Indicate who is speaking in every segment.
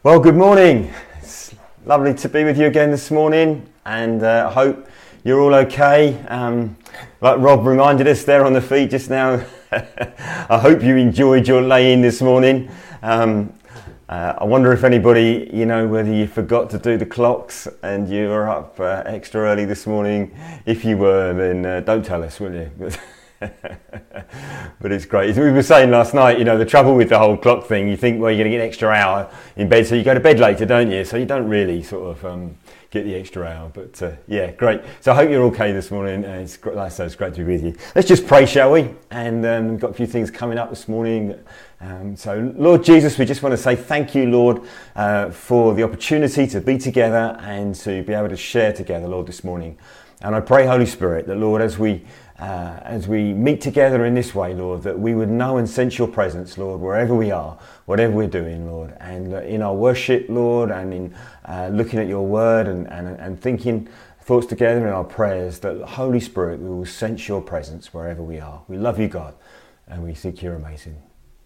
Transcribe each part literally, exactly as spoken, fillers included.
Speaker 1: Well, good morning. It's lovely to be with you again this morning, and uh, I hope you're all okay. Um, like Rob reminded us there on the feet just now, I hope you enjoyed your lay-in this morning. Um, uh, I wonder if anybody, you know, whether you forgot to do the clocks and you were up uh, extra early this morning. If you were, then uh, don't tell us, will you? But it's great. As we were saying last night, you know, the trouble with the whole clock thing, you think, well, you're going to get an extra hour in bed, so you go to bed later, don't you? So you don't really sort of um, get the extra hour. But uh, yeah, great. So I hope you're okay this morning. And it's great, like I say, it's great to be with you. Let's just pray, shall we? And um, we've got a few things coming up this morning. Um, so, Lord Jesus, we just want to say thank you, Lord, uh, for the opportunity to be together and to be able to share together, Lord, this morning. And I pray, Holy Spirit, that, Lord, as we Uh, as we meet together in this way, Lord, that we would know and sense your presence, Lord, wherever we are, whatever we're doing, Lord, and uh, in our worship, Lord, and in uh, looking at your word and, and, and thinking thoughts together in our prayers, that the Holy Spirit, we will sense your presence wherever we are. We love you, God, and we think you're amazing.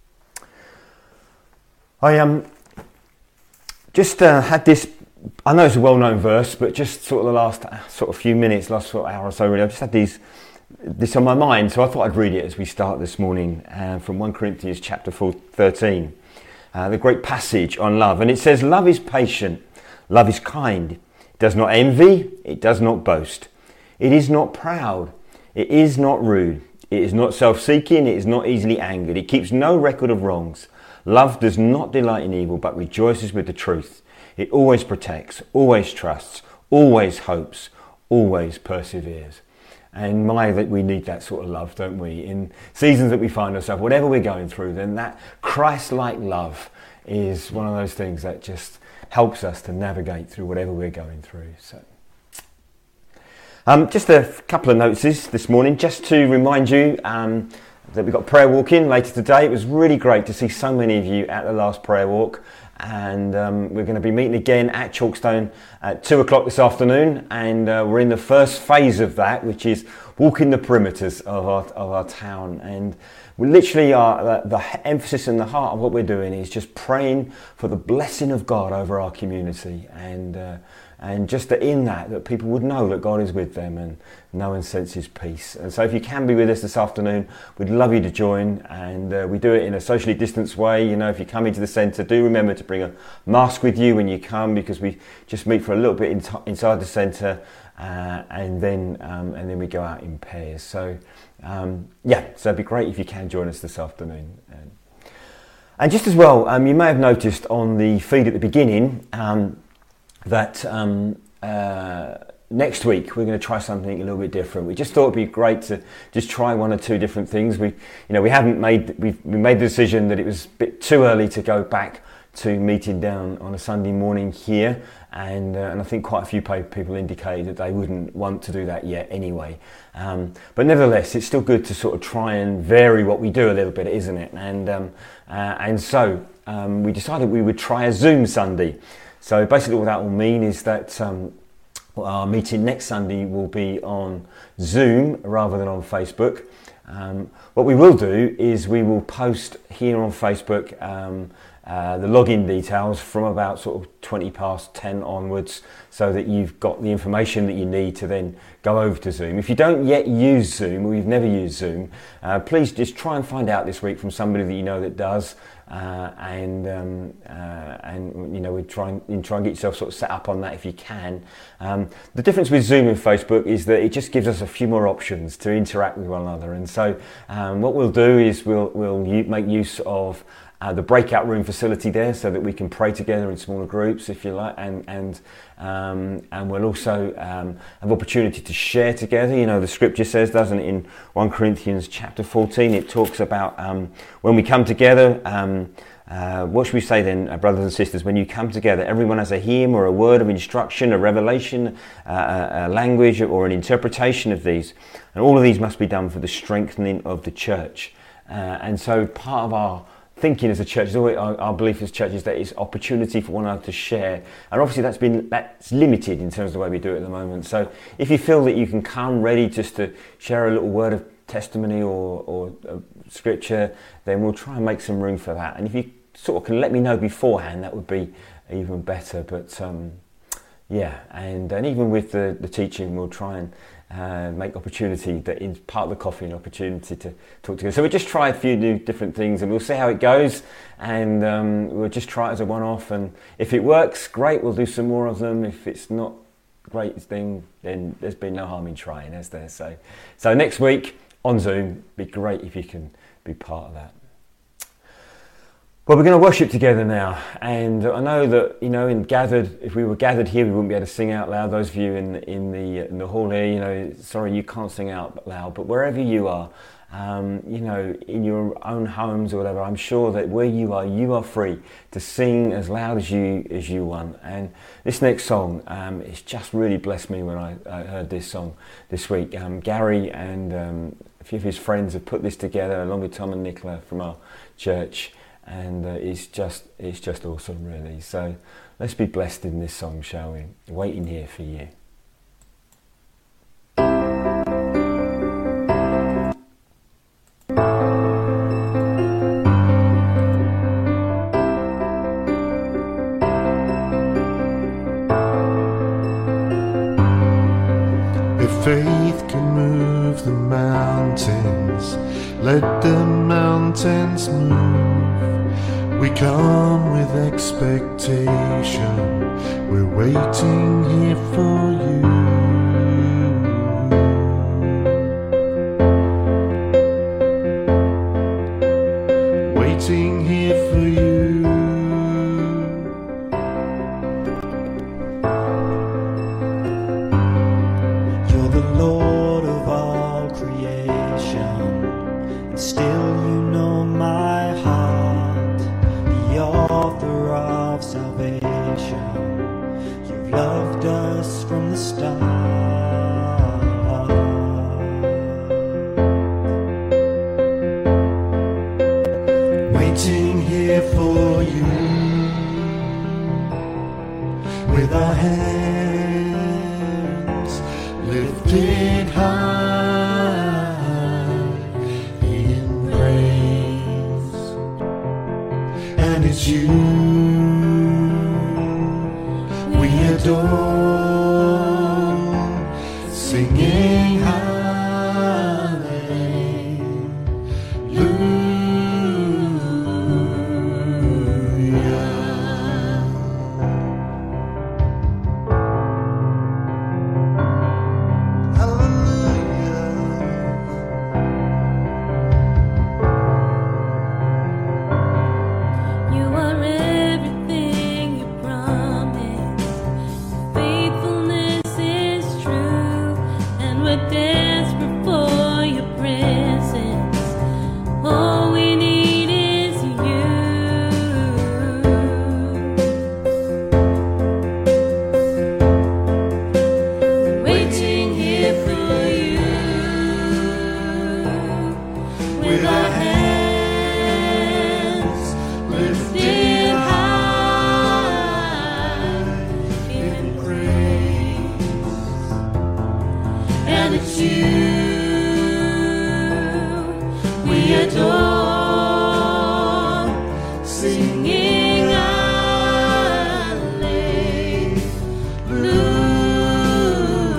Speaker 1: I um, just uh, had this, I know it's a well-known verse, but just sort of the last uh, sort of few minutes, last sort of hour or so, really, I've just had these this on my mind, so I thought I'd read it as we start this morning uh, from First Corinthians chapter thirteen, uh, the great passage on love. And it says, love is patient, love is kind, it does not envy, it does not boast, it is not proud, it is not rude, it is not self-seeking, it is not easily angered, it keeps no record of wrongs. Love does not delight in evil, but rejoices with the truth. It always protects, always trusts, always hopes, always perseveres. And my, that we need that sort of love, don't we? In seasons that we find ourselves, whatever we're going through, then that Christ-like love is one of those things that just helps us to navigate through whatever we're going through. So, um, just a couple of notes this morning, just to remind you um, that we've got prayer walk in later today. It was really great to see so many of you at the last prayer walk. And um, we're going to be meeting again at Chalkstone at two o'clock this afternoon, and uh, we're in the first phase of that, which is walking the perimeters of our, of our town. And we literally are, the, the emphasis and the heart of what we're doing is just praying for the blessing of God over our community, and uh, and just that in that, that people would know that God is with them and know and sense his peace. And so if you can be with us this afternoon, we'd love you to join. And uh, we do it in a socially distanced way. You know, if you come into the centre, do remember to bring a mask with you when you come, because we just meet for a little bit in t- inside the centre, uh, and then um, and then we go out in pairs. So um, yeah, so it'd be great if you can join us this afternoon. And, and just as well, um, you may have noticed on the feed at the beginning, um, that um, uh, next week we're going to try something a little bit different. We just thought it'd be great to just try one or two different things. We, you know, we haven't made we've we made the decision that it was a bit too early to go back to meeting down on a Sunday morning here, and uh, and I think quite a few people indicated that they wouldn't want to do that yet anyway. Um, but nevertheless, it's still good to sort of try and vary what we do a little bit, isn't it? And um, uh, and so um, we decided we would try a Zoom Sunday. So basically what that will mean is that um, our meeting next Sunday will be on Zoom rather than on Facebook. Um, what we will do is we will post here on Facebook um, uh, the login details from about sort of twenty past ten onwards, so that you've got the information that you need to then go over to Zoom. If you don't yet use Zoom, or you've never used Zoom, uh, please just try and find out this week from somebody that you know that does. Uh, and um, uh, and you know, we try and you try and get yourself sort of set up on that if you can. Um, the difference with Zoom and Facebook is that it just gives us a few more options to interact with one another. And so um, what we'll do is we'll we'll u- make use of Uh, the breakout room facility there, so that we can pray together in smaller groups, if you like, and and um, and we'll also um, have opportunity to share together. You know, the scripture says, doesn't it, in First Corinthians chapter fourteen, it talks about um, when we come together, um, uh, what should we say then, uh, brothers and sisters, when you come together, everyone has a hymn or a word of instruction, a revelation, uh, a language or an interpretation of these, and all of these must be done for the strengthening of the church. Uh, and so part of our thinking as a church, our, our belief as church is that it's opportunity for one another to share, and obviously that's been that's limited in terms of the way we do it at the moment. So if you feel that you can come ready just to share a little word of testimony or, or uh, scripture, then we'll try and make some room for that. And if you sort of can let me know beforehand, that would be even better. But um, yeah, and, and even with the, the teaching, we'll try and uh, make opportunity that is part of the coffee, an opportunity to talk together. So we'll just try a few new different things, and we'll see how it goes, and um, we'll just try it as a one-off, and if it works, great, we'll do some more of them. If it's not great thing, then there's been no harm in trying, has there? So, so next week on Zoom, be great if you can be part of that. Well, we're going to worship together now, and I know that, you know, in gathered, if we were gathered here, we wouldn't be able to sing out loud. Those of you in in the in the hall here, you know, sorry, you can't sing out loud, but wherever you are, um, you know, in your own homes or whatever, I'm sure that where you are, you are free to sing as loud as you as you want. And this next song, um, it's just really blessed me when I, I heard this song this week. Um, Gary and um, a few of his friends have put this together, along with Tom and Nicola from our church. And uh, it's just it's just awesome, really. So let's be blessed in this song, shall we? Waiting here for you.
Speaker 2: If faith can move the mountains, let the mountains move. We come with expectation, we're waiting here for you. Waiting here for you. You're the Lord of all creation, and still you know my heart. Author of salvation, you've loved us from the start. Waiting here for you, with our hands lifted high in praise. And it's you we adore, singing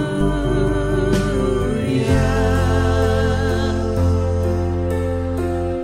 Speaker 2: hallelujah.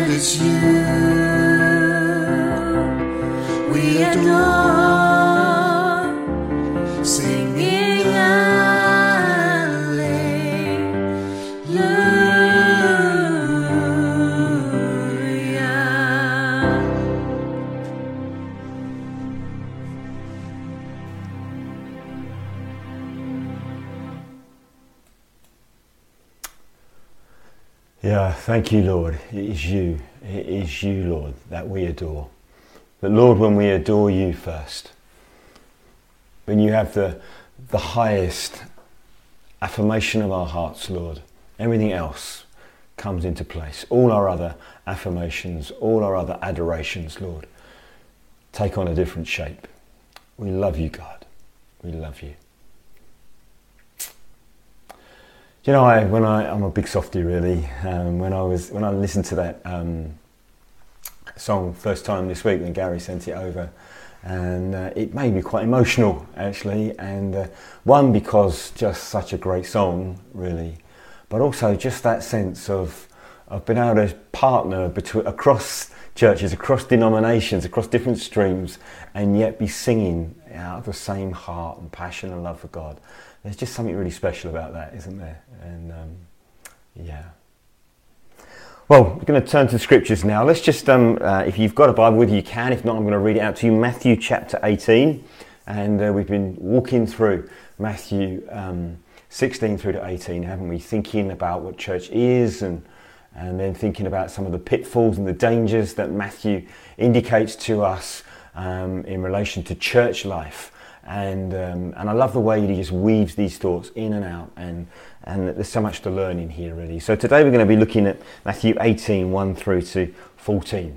Speaker 2: and it's you we adore, singing hallelujah.
Speaker 1: Yeah, thank you, Lord. It is you, it is you, Lord, that we adore. But Lord, when we adore you first, when you have the, the highest affirmation of our hearts, Lord, everything else comes into place. All our other affirmations, all our other adorations, Lord, take on a different shape. We love you, God. We love you. You know, I, when I, I'm a big softie really. Um, when I was, when I listened to that um, song first time this week, when Gary sent it over, and uh, it made me quite emotional actually. And uh, one, because just such a great song, really, but also just that sense of of being able to partner between across churches, across denominations, across different streams, and yet be singing out of the same heart and passion and love for God. There's just something really special about that, isn't there? And um, yeah. Well, we're going to turn to the scriptures now. Let's just, um, uh, if you've got a Bible with you, you can. If not, I'm going to read it out to you. Matthew chapter eighteen. And uh, we've been walking through Matthew um, sixteen through to eighteen, haven't we? Thinking about what church is, and and then thinking about some of the pitfalls and the dangers that Matthew indicates to us um, in relation to church life. And um, and I love the way he just weaves these thoughts in and out, and and there's so much to learn in here really. So today we're going to be looking at Matthew eighteen, one through to fourteen.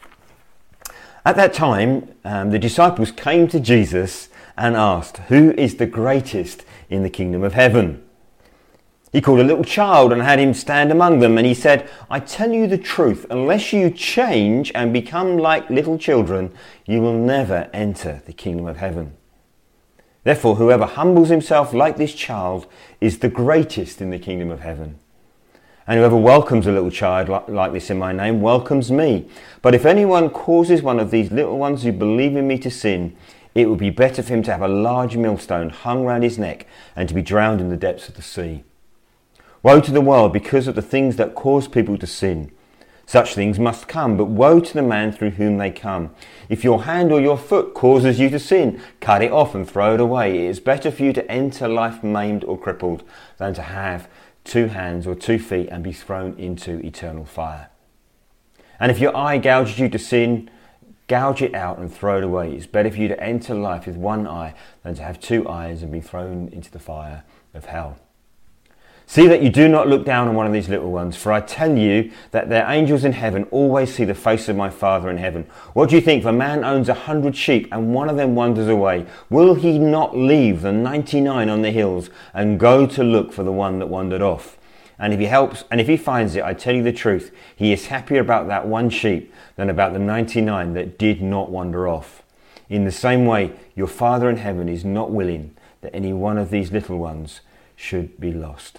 Speaker 1: At that time, um, the disciples came to Jesus and asked, "Who is the greatest in the kingdom of heaven?" He called a little child and had him stand among them, and he said, "I tell you the truth, unless you change and become like little children, you will never enter the kingdom of heaven. Therefore, whoever humbles himself like this child is the greatest in the kingdom of heaven. And whoever welcomes a little child like this in my name welcomes me. But if anyone causes one of these little ones who believe in me to sin, it would be better for him to have a large millstone hung round his neck and to be drowned in the depths of the sea. Woe to the world because of the things that cause people to sin. Such things must come, but woe to the man through whom they come. If your hand or your foot causes you to sin, cut it off and throw it away. It is better for you to enter life maimed or crippled than to have two hands or two feet and be thrown into eternal fire. And if your eye gouges you to sin, gouge it out and throw it away. It is better for you to enter life with one eye than to have two eyes and be thrown into the fire of hell. See that you do not look down on one of these little ones, for I tell you that their angels in heaven always see the face of my Father in heaven. What do you think? If a man owns a hundred sheep and one of them wanders away, will he not leave the ninety-nine on the hills and go to look for the one that wandered off? And if he helps, and if he finds it, I tell you the truth, he is happier about that one sheep than about the ninety-nine that did not wander off. In the same way, your Father in heaven is not willing that any one of these little ones should be lost."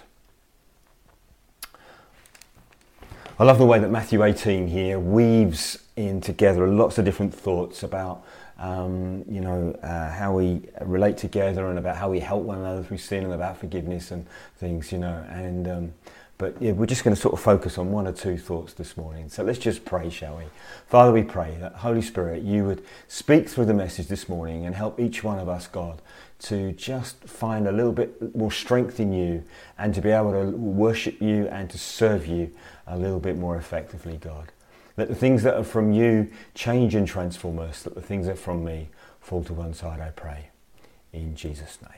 Speaker 1: I love the way that Matthew eighteen here weaves in together lots of different thoughts about um, you know, uh, how we relate together, and about how we help one another through sin, and about forgiveness and things, you know. And um, but yeah, we're just going to sort of focus on one or two thoughts this morning. So let's just pray, shall we? Father, we pray that Holy Spirit, you would speak through the message this morning and help each one of us, God, to just find a little bit more strength in you, and to be able to worship you and to serve you a little bit more effectively, God. Let the things that are from you change and transform us. Let the things that are from me fall to one side, I pray. In Jesus' name.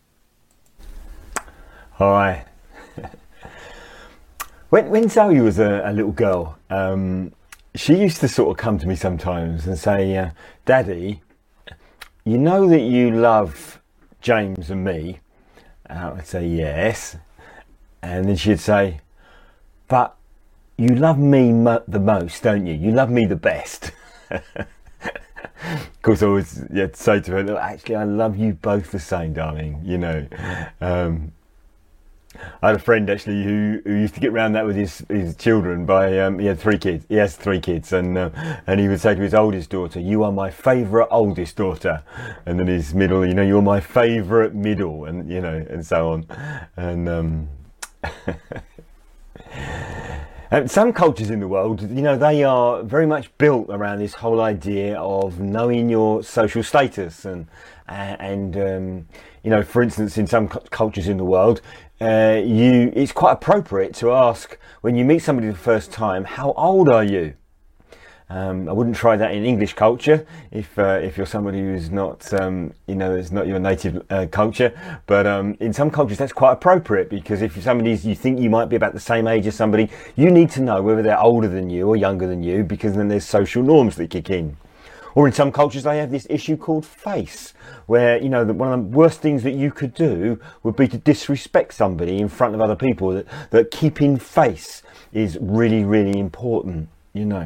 Speaker 1: All right. when, when Zoe was a, a little girl, um, she used to sort of come to me sometimes and say, uh, "Daddy, you know that you love James and me?" And I would say, "Yes." And then she'd say, "But you love me mo- the most, don't you? You love me the best." Of course, I always yeah, say to her, "Look, actually, I love you both the same, darling," you know. Um, I had a friend actually who, who used to get around that with his, his children. By um, he had three kids. He has three kids, and uh, and he would say to his oldest daughter, "You are my favourite oldest daughter," and then his middle, you know, "You're my favourite middle," and you know, and so on. And um, and some cultures in the world, you know, they are very much built around this whole idea of knowing your social status, and and um, you know, for instance, in some cultures in the world. Uh, you, it's quite appropriate to ask when you meet somebody the first time, how old are you? Um, I wouldn't try that in English culture if uh, if you're somebody who's not, um, you know, it's not your native uh, culture. But um, in some cultures that's quite appropriate, because if somebody's, you think you might be about the same age as somebody, you need to know whether they're older than you or younger than you, because then there's social norms that kick in. Or in some cultures they have this issue called face, where, you know, the, one of the worst things that you could do would be to disrespect somebody in front of other people. That, that keeping face is really, really important, you know.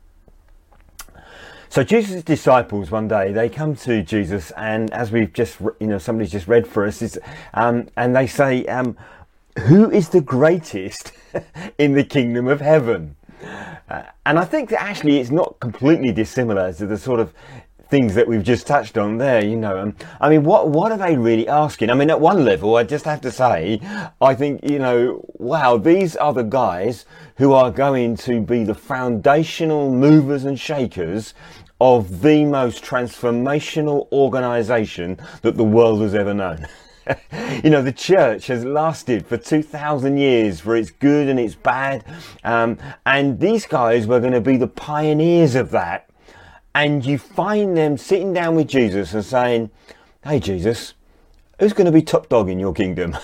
Speaker 1: So Jesus' disciples one day, they come to Jesus, and as we've just, you know, somebody's just read for us, is, um, and they say, um, who is the greatest in the kingdom of heaven? Uh, and I think that actually it's not completely dissimilar to the sort of things that we've just touched on there, you know. Um, I mean, what what are they really asking? I mean, at one level, I just have to say, I think, you know, wow, these are the guys who are going to be the foundational movers and shakers of the most transformational organisation that the world has ever known. You know, the church has lasted for two thousand years for its good and its bad, um, and these guys were going to be the pioneers of that. And you find them sitting down with Jesus and saying, "Hey Jesus, who's going to be top dog in your kingdom?"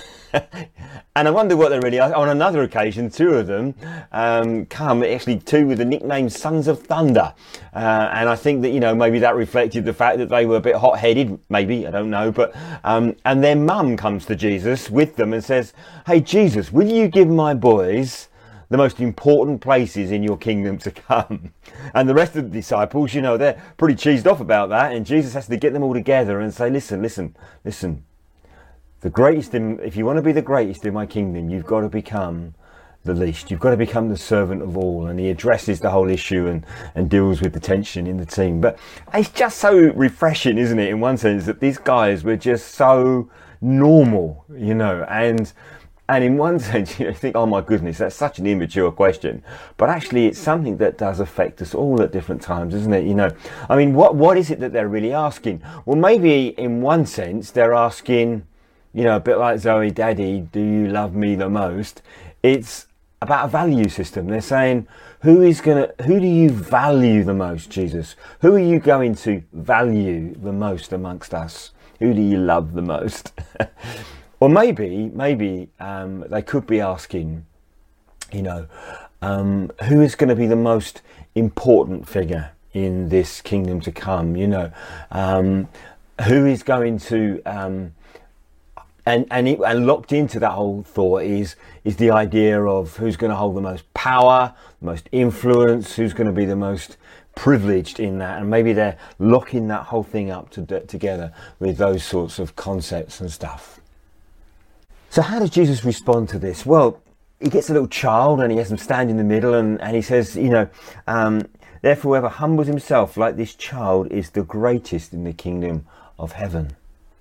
Speaker 1: And I wonder what they really are. On another occasion, two of them um, come, actually two with the nickname Sons of Thunder. Uh, and I think that, you know, maybe that reflected the fact that they were a bit hot-headed, maybe, I don't know. But um, and their mum comes to Jesus with them and says, "Hey Jesus, will you give my boys the most important places in your kingdom to come?" And the rest of the disciples, you know, they're pretty cheesed off about that. And Jesus has to get them all together and say, listen, listen, listen. The greatest in, if you want to be the greatest in my kingdom, you've got to become the least. You've got to become the servant of all. And he addresses the whole issue and, and deals with the tension in the team. But it's just so refreshing, isn't it, in one sense, that these guys were just so normal, you know, and and in one sense, you know, you think, oh my goodness, that's such an immature question. But actually, it's something that does affect us all at different times, isn't it? You know, I mean, what what is it that they're really asking? Well, maybe in one sense, they're asking, you know, a bit like Zoe, Daddy, do you love me the most? It's about a value system. They're saying, who is gonna, who do you value the most, Jesus? Who are you going to value the most amongst us? Who do you love the most? Or maybe, maybe um, they could be asking, you know, um, who is going to be the most important figure in this kingdom to come? You know, um, who is going to um, And and, it, and locked into that whole thought is is the idea of who's going to hold the most power, the most influence, who's going to be the most privileged in that, and maybe they're locking that whole thing up to, together with those sorts of concepts and stuff. So how does Jesus respond to this? Well, he gets a little child and he has them stand in the middle, and, and he says, you know, um, therefore whoever humbles himself like this child is the greatest in the kingdom of heaven.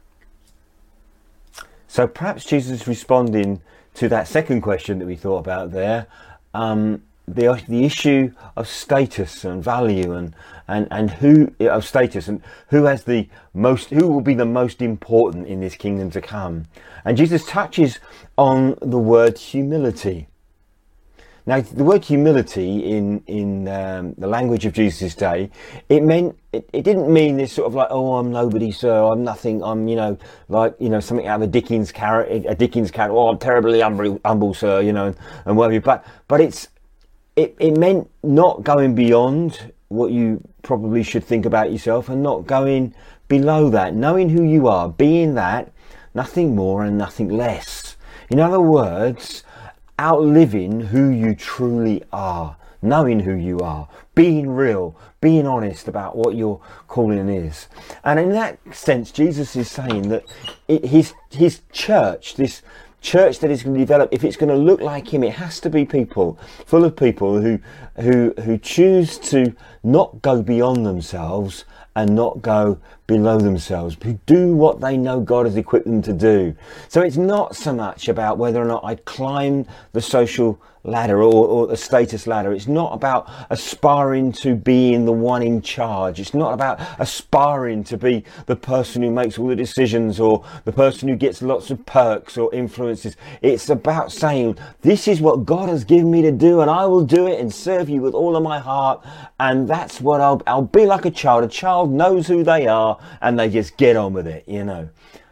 Speaker 1: So perhaps Jesus is responding to that second question that we thought about there, um, the the issue of status and value, and and and who of status and who has the most, who will be the most important in this kingdom to come. And Jesus touches on the word humility. Now, the word humility in in um, the language of Jesus' day, it meant it, it didn't mean this sort of like, oh, I'm nobody, sir, I'm nothing, I'm, you know, like, you know, something out of a Dickens character, a Dickens character. Oh, I'm terribly humble, humble sir, you know, and, and whatever. But but it's it it meant not going beyond what you probably should think about yourself, and not going below that, knowing who you are, being that, nothing more and nothing less. In other words, outliving who you truly are, knowing who you are, being real, being honest about what your calling is. And in that sense, Jesus is saying that it, his his church, this church that is going to develop, if it's going to look like him, it has to be people, full of people who who who choose to not go beyond themselves and not go below themselves, who do what they know God has equipped them to do. So it's not so much about whether or not I climb the social ladder or, or the status ladder. It's not about aspiring to being the one in charge. It's not about aspiring to be the person who makes all the decisions or the person who gets lots of perks or influences. It's about saying, this is what God has given me to do, and I will do it and serve you with all of my heart. And that's what I'll, I'll be like a child. A child knows who they are and they just get on with it, you know.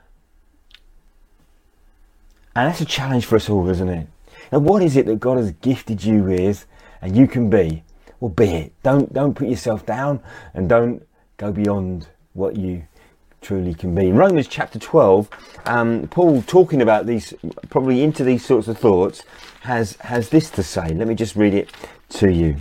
Speaker 1: And that's a challenge for us all, isn't it? Now, what is it that God has gifted you with and you can be? Well, be it. Don't don't put yourself down and don't go beyond what you truly can be. In Romans chapter twelve, um, Paul, talking about these, probably into these sorts of thoughts, has, has this to say. Let me just read it to you.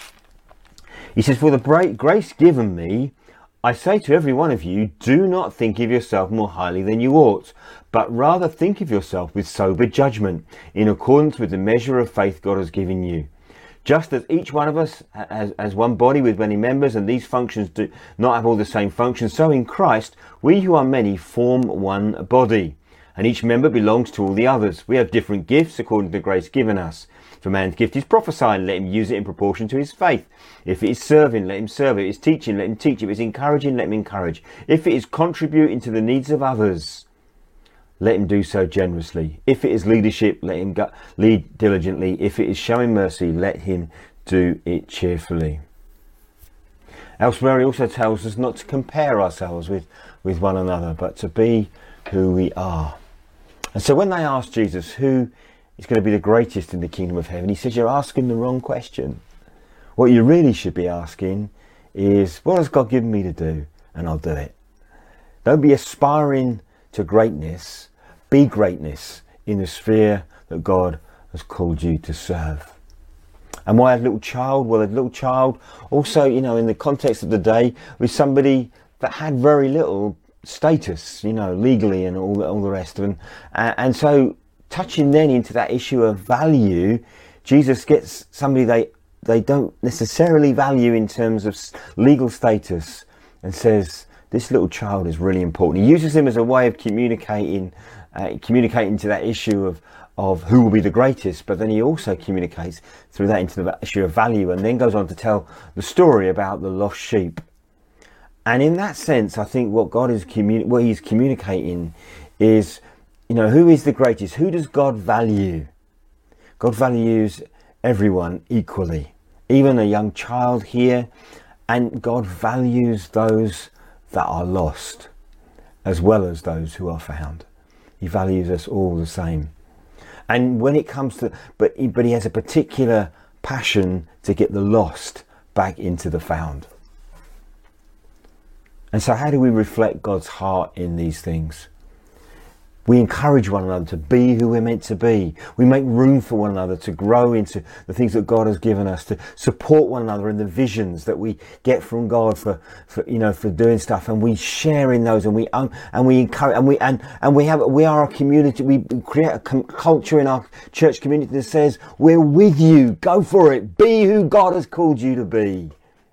Speaker 1: He says, for the grace given me, I say to every one of you, do not think of yourself more highly than you ought, but rather think of yourself with sober judgment, in accordance with the measure of faith God has given you. Just as each one of us has, has one body with many members, and these functions do not have all the same functions, so in Christ, we who are many form one body, and each member belongs to all the others. We have different gifts according to the grace given us. If a man's gift is prophesying, let him use it in proportion to his faith. If it is serving, let him serve. If it is teaching, let him teach. If it is encouraging, let him encourage. If it is contributing to the needs of others, let him do so generously. If it is leadership, let him go, lead diligently. If it is showing mercy, let him do it cheerfully. Elsewhere, he also tells us not to compare ourselves with, with one another, but to be who we are. And so when they asked Jesus who is going to be the greatest in the kingdom of heaven, he says, you're asking the wrong question. What you really should be asking is, what has God given me to do? And I'll do it. Don't be aspiring to greatness. Be greatness in the sphere that God has called you to serve. And why a little child? Well, a little child also, you know, in the context of the day, was somebody that had very little status, you know, legally and all the, all the rest of them. And, and so touching then into that issue of value, Jesus gets somebody they they don't necessarily value in terms of legal status and says, this little child is really important. He uses him as a way of communicating, uh, communicating to that issue of, of who will be the greatest, but then he also communicates through that into the issue of value, and then goes on to tell the story about the lost sheep. And in that sense, I think what God is communi- what he's communicating is, you know, who is the greatest? Who does God value? God values everyone equally, even a young child here, and God values those that are lost as well as those who are found. He values us all the same. And when it comes to, but he, but he has a particular passion to get the lost back into the found. And so how do we reflect God's heart in these things? We encourage one another to be who we're meant to be. We make room for one another to grow into the things that God has given us, to support one another in the visions that we get from God for, for you know, for doing stuff, and we share in those, and we um, and we encourage, and we and and we have we are a community. We create a com- culture in our church community that says, "We're with you. Go for it. Be who God has called you to be."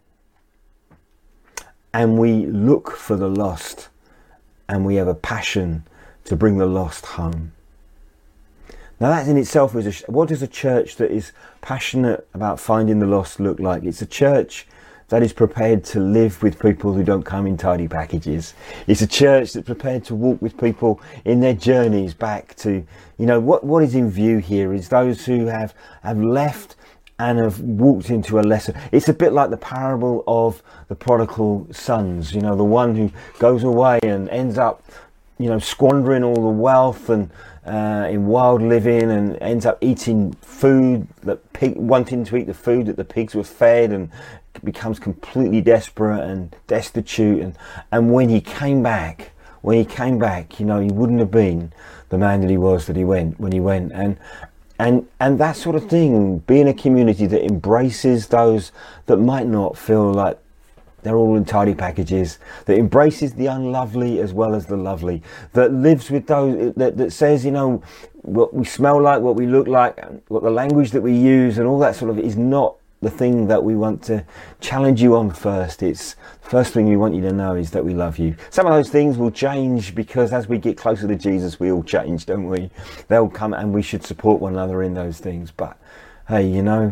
Speaker 1: And we look for the lost, and we have a passion to bring the lost home. Now that in itself is a, what does a church that is passionate about finding the lost look like? It's a church that is prepared to live with people who don't come in tidy packages. It's a church that's prepared to walk with people in their journeys back to, you know, what what is in view here is those who have have left and have walked into a lesser. It's a bit like the parable of the prodigal sons, you know, the one who goes away and ends up, you know, squandering all the wealth and uh, in wild living, and ends up eating food that pig, wanting to eat the food that the pigs were fed, and becomes completely desperate and destitute. And, and when he came back, when he came back, you know, he wouldn't have been the man that he was that he went when he went. And and and that sort of thing, being a community that embraces those that might not feel like they're all in tidy packages, that embraces the unlovely as well as the lovely, that lives with those, that, that says, you know, what we smell like, what we look like, what the language that we use and all that sort of is not the thing that we want to challenge you on first. It's the first thing we want you to know is that we love you. Some of those things will change because as we get closer to Jesus, we all change, don't we? They'll come and we should support one another in those things. But hey, you know,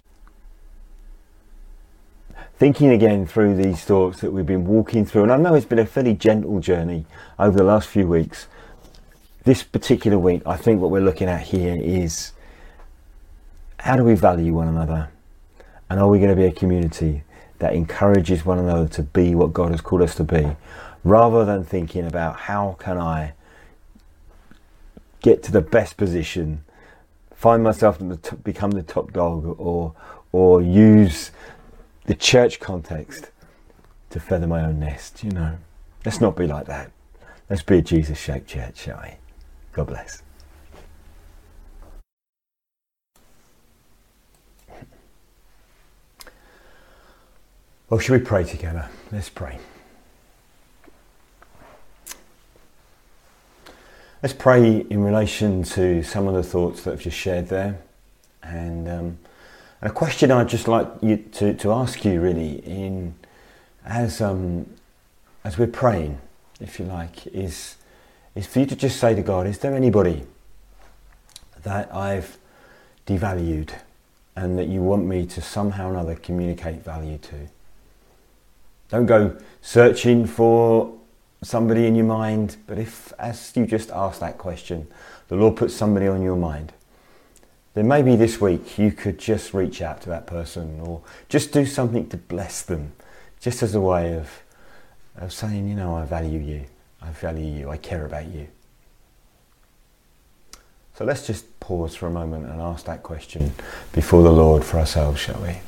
Speaker 1: thinking again through these thoughts that we've been walking through, and I know it's been a fairly gentle journey over the last few weeks. This particular week, I think what we're looking at here is how do we value one another? And are we going to be a community that encourages one another to be what God has called us to be, rather than thinking about how can I get to the best position, find myself in the t- become the top dog, or or use the church context to feather my own nest, you know. Let's not be like that. Let's be a Jesus-shaped church, shall we? God bless. Well, shall we pray together? Let's pray. Let's pray in relation to some of the thoughts that I've just shared there. And um, a question I'd just like you to, to ask you really in as um, as we're praying, if you like, is is for you to just say to God, is there anybody that I've devalued and that you want me to somehow or another communicate value to? Don't go searching for somebody in your mind, but if, as you just asked that question, the Lord puts somebody on your mind, then maybe this week you could just reach out to that person or just do something to bless them, just as a way of, of saying, you know, I value you, I value you, I care about you. So let's just pause for a moment and ask that question before the Lord for ourselves, shall we?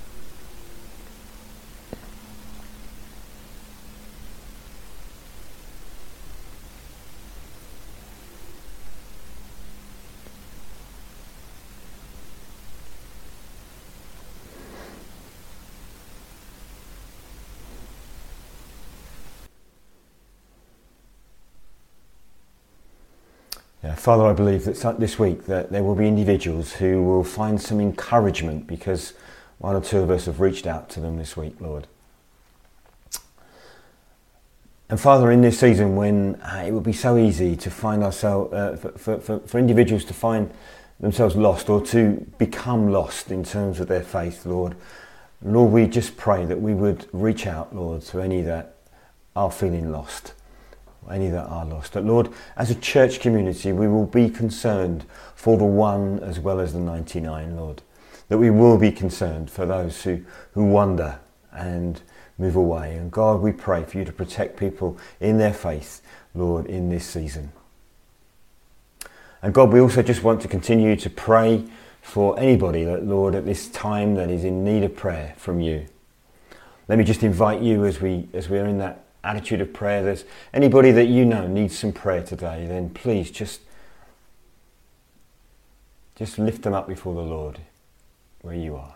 Speaker 1: Yeah, Father, I believe that this week that there will be individuals who will find some encouragement because one or two of us have reached out to them this week, Lord. And Father, in this season when uh, it would be so easy to find ourselves, uh, for, for, for individuals to find themselves lost or to become lost in terms of their faith, Lord, Lord, we just pray that we would reach out, Lord, to any that are feeling lost. Any that are lost. That Lord, as a church community, we will be concerned for the one as well as the ninety-nine, Lord. That we will be concerned for those who, who wander and move away. And God, we pray for you to protect people in their faith, Lord, in this season. And God, we also just want to continue to pray for anybody, that Lord, at this time that is in need of prayer from you. Let me just invite you as we as we are in that attitude of prayer. There's anybody that you know needs some prayer today, then please just just lift them up before the Lord where you are.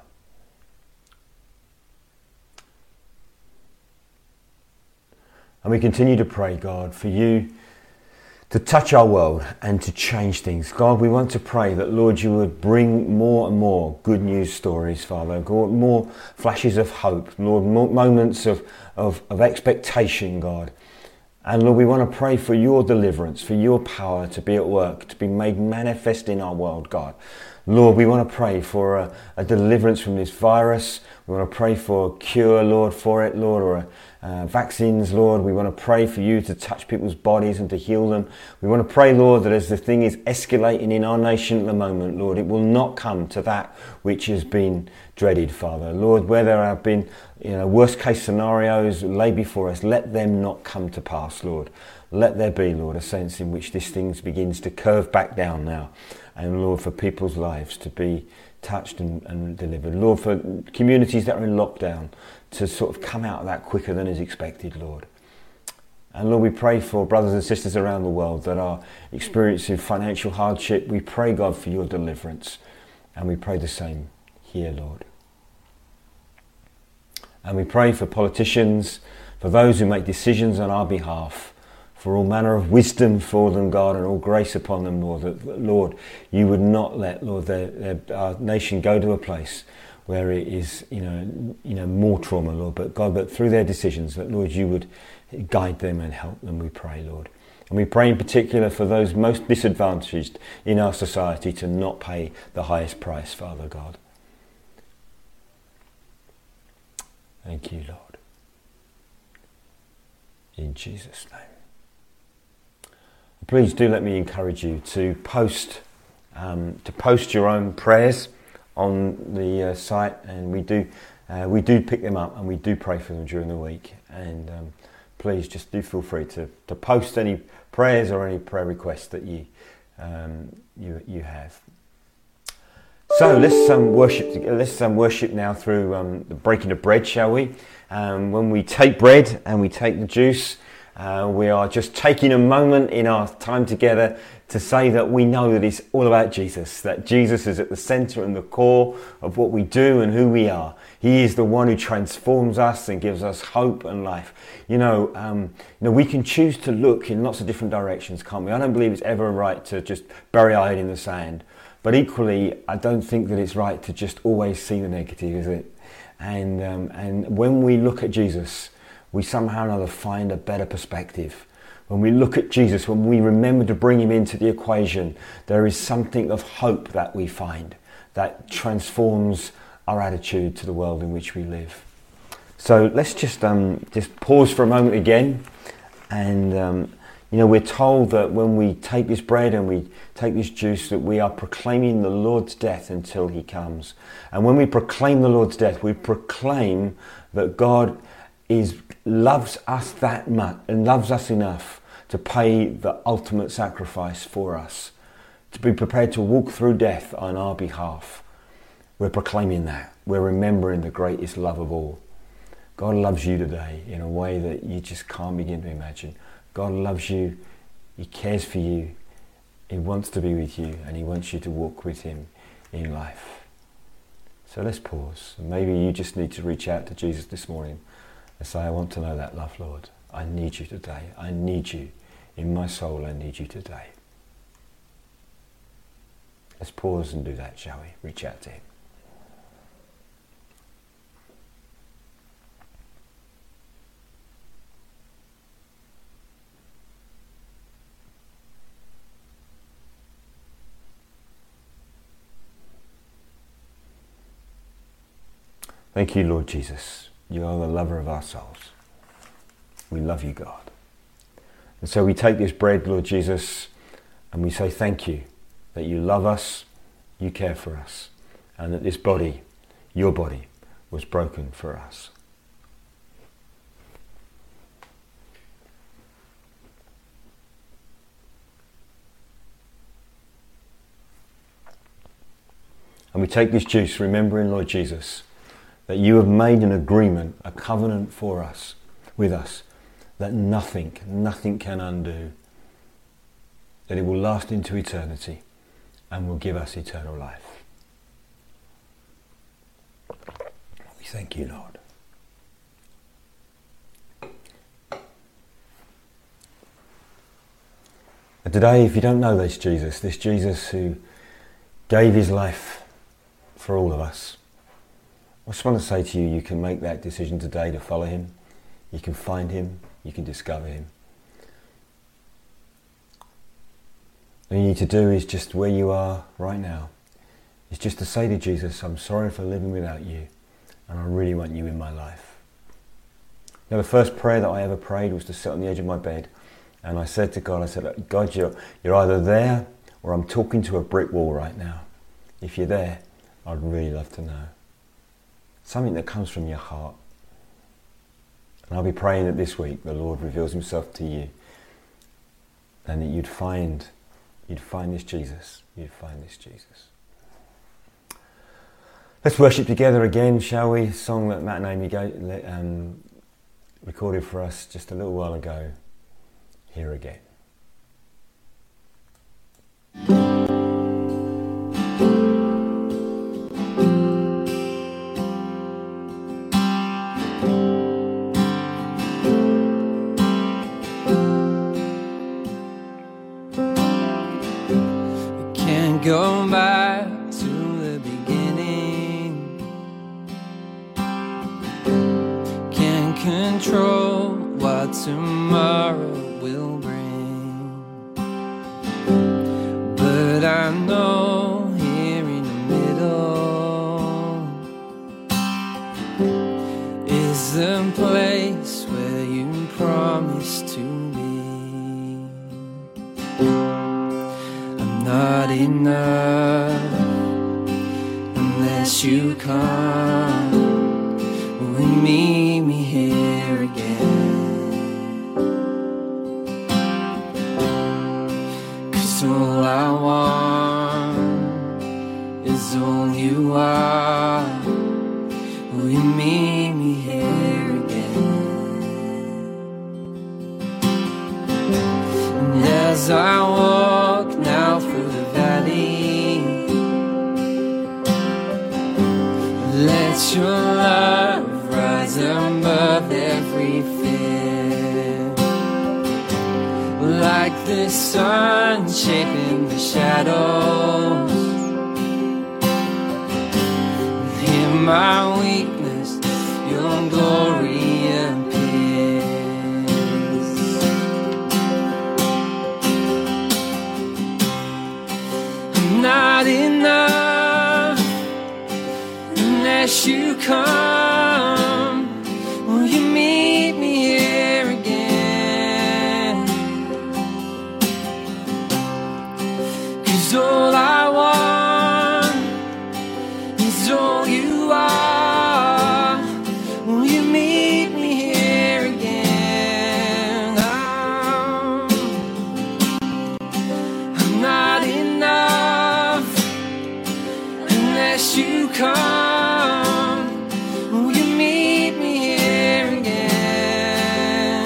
Speaker 1: And we continue to pray, God, for you to touch our world and to change things. God, we want to pray that, Lord, you would bring more and more good news stories, Father. God, more flashes of hope, Lord, more moments of, of, of expectation, God. And Lord, we want to pray for your deliverance, for your power to be at work, to be made manifest in our world, God. Lord, we want to pray for a, a deliverance from this virus. We want to pray for a cure, Lord, for it, Lord, or a, uh, vaccines, Lord. We want to pray for you to touch people's bodies and to heal them. We want to pray, Lord, that as the thing is escalating in our nation at the moment, Lord, it will not come to that which has been dreaded, Father. Lord, where there have been, you know, worst case scenarios laid before us, let them not come to pass, Lord. Let there be, Lord, a sense in which this thing begins to curve back down now. And Lord, for people's lives to be touched and, and delivered. Lord, for communities that are in lockdown to sort of come out of that quicker than is expected, Lord. And Lord, we pray for brothers and sisters around the world that are experiencing financial hardship. We pray, God, for your deliverance. And we pray the same here, Lord. And we pray for politicians, for those who make decisions on our behalf, for all manner of wisdom for them, God, and all grace upon them, Lord. That, Lord, you would not let, Lord, their, their, our nation go to a place where it is, you know, you know, more trauma, Lord. But God, that through their decisions, that, Lord, you would guide them and help them, we pray, Lord. And we pray in particular for those most disadvantaged in our society to not pay the highest price, Father God. Thank you, Lord. In Jesus' name. Please do let me encourage you to post um, to post your own prayers on the uh, site, and we do uh, we do pick them up and we do pray for them during the week. And um, please just do feel free to, to post any prayers or any prayer requests that you um, you you have. So let's um, worship. Let's um, worship now through um, the breaking of bread, shall we? Um, when we take bread and we take the juice, uh, we are just taking a moment in our time together to say that we know that it's all about Jesus, that Jesus is at the centre and the core of what we do and who we are. He is the one who transforms us and gives us hope and life. You know, um, you know, we can choose to look in lots of different directions, can't we? I don't believe it's ever right to just bury our head in the sand. But equally, I don't think that it's right to just always see the negative, is it? And um, and when we look at Jesus, we somehow or another find a better perspective. When we look at Jesus, when we remember to bring him into the equation, there is something of hope that we find that transforms our attitude to the world in which we live. So let's just um, just pause for a moment again. And um, you know, we're told that when we take this bread and we take this juice, that we are proclaiming the Lord's death until he comes. And when we proclaim the Lord's death, we proclaim that God is loves us that much and loves us enough to pay the ultimate sacrifice for us, to be prepared to walk through death on our behalf. We're proclaiming that. We're remembering the greatest love of all. God loves you today in a way that you just can't begin to imagine. God loves you, he cares for you, he wants to be with you, and he wants you to walk with him in life. So let's pause. Maybe you just need to reach out to Jesus this morning and say, I want to know that love, Lord. I need you today. I need you. In my soul, I need you today. Let's pause and do that, shall we? Reach out to him. Thank you, Lord Jesus. You are the lover of our souls. We love you, God. And so we take this bread, Lord Jesus, and we say thank you that you love us, you care for us, and that this body, your body, was broken for us. And we take this juice, remembering, Lord Jesus, that you have made an agreement, a covenant for us, with us, that nothing, nothing can undo, that it will last into eternity and will give us eternal life. We thank you, Lord. And today, if you don't know this Jesus, this Jesus who gave his life for all of us, I just want to say to you, you can make that decision today to follow him. You can find him. You can discover him. All you need to do is just where you are right now. Is just to say to Jesus, I'm sorry for living without you, and I really want you in my life. Now, the first prayer that I ever prayed was to sit on the edge of my bed, and I said to God, I said, God, you're, you're either there or I'm talking to a brick wall right now. If you're there, I'd really love to know. Something that comes from your heart. And I'll be praying that this week the Lord reveals himself to you, and that you'd find you'd find this Jesus. You'd find this Jesus. Let's worship together again, shall we? A song that Matt and Amy go, um, recorded for us just a little while ago. Here again.
Speaker 3: control what tomorrow will bring, but I know here in the middle is the place where you promised to be. I'm not enough unless you come and meet me here again. 'Cause all I want is all you are. Will you meet me here again? And as I walk now through the valley, let your love rise above every fear, like the sun shaping the shadows. In my weakness, your glory appears. I'm not enough unless you come. Will you meet me here again? 'Cause all I want is all you are. Will you meet me here again? I'm, I'm not enough unless you come. Will you meet me here again?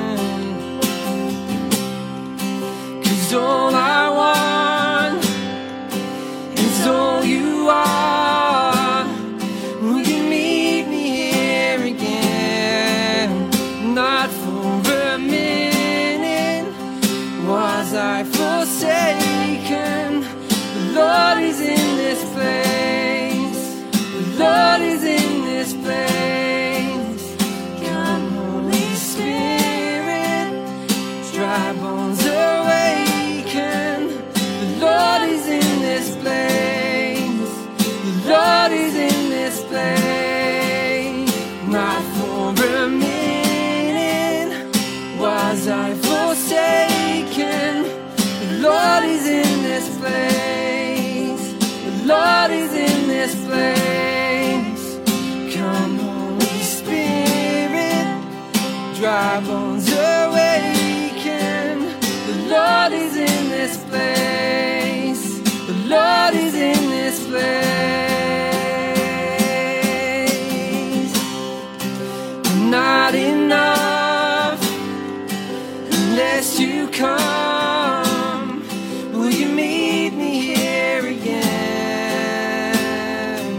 Speaker 3: 'Cause all I want is all you are. Will you meet me here again? Not for a minute was I forsaken. The Lord is in this place. The Lord is in this place. Come, Holy Spirit, dry bones awaken. The Lord is in this place. The Lord is in this place. Not for a minute was I forsaken. The Lord is in this place. The Lord is in this place. Come, Holy Spirit, dry bones awaken. The Lord is in this place. The Lord is in this place. I'm not enough unless you come. Will you meet me here again?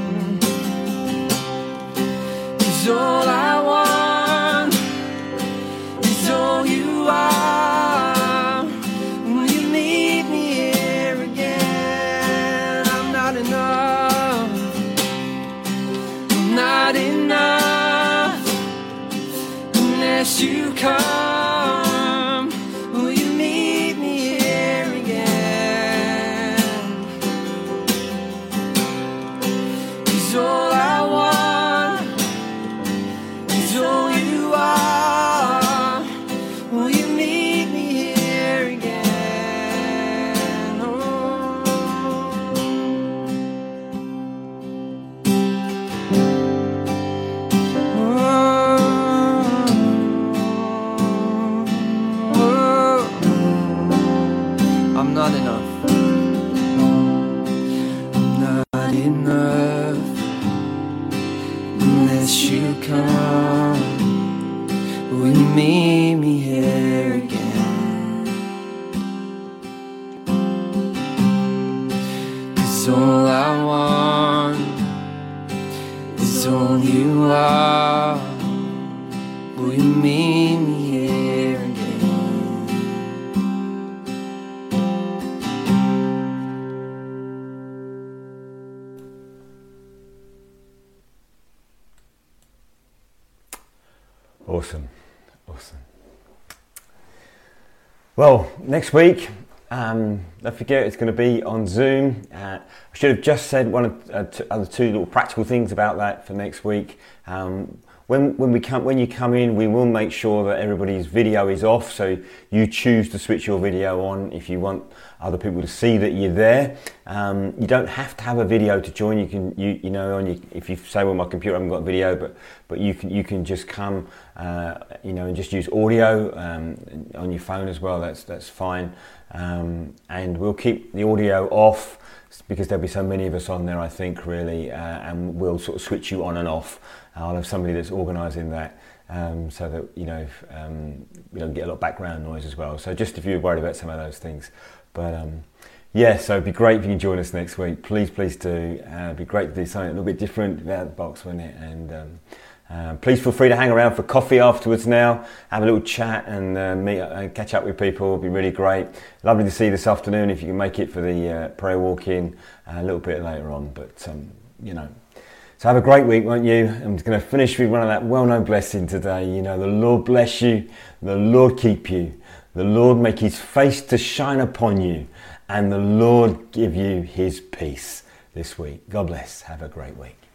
Speaker 3: 'Cause all I want is all you are. Will you meet me here again? I'm not enough. I'm not enough unless you come. Will you meet me here again? 'Cause all I want is all you are. Will you meet me here again? Oh. Oh. I'm not enough. I'm not enough unless you come. Will you meet me here again? 'Cause all I want is all you are. Will you meet me here again?
Speaker 1: Awesome, awesome. Well, next week, um, don't forget it's going to be on Zoom. Uh, I should have just said one of uh, t- other two little practical things about that for next week. Um, when when we come when you come in, we will make sure that everybody's video is off, so you choose to switch your video on if you want other people to see that you're there. Um, you don't have to have a video to join. You can you you know on your, if you say, well, my computer I haven't got video, but but you can you can just come uh, you know and just use audio um, on your phone as well. That's that's fine, um, and we'll keep the audio off because there'll be so many of us on there, I think, really, uh, and we'll sort of switch you on and off. I'll have somebody that's organising that, um, so that you know if, um, we don't get a lot of background noise as well. So just if you're worried about some of those things, but um, yeah, so it'd be great if you can join us next week. Please, please do. Uh, it'd be great to do something a little bit different out of the box, wouldn't it? And um, uh, please feel free to hang around for coffee afterwards. Now, have a little chat and uh, meet and uh, catch up with people. It'd be really great. Lovely to see you this afternoon if you can make it for the uh, prayer walk-in uh, a little bit later on. But um, you know. So have a great week, won't you? I'm going to finish with one of that well-known blessing today. You know, the Lord bless you, the Lord keep you, the Lord make his face to shine upon you, and the Lord give you his peace this week. God bless. Have a great week.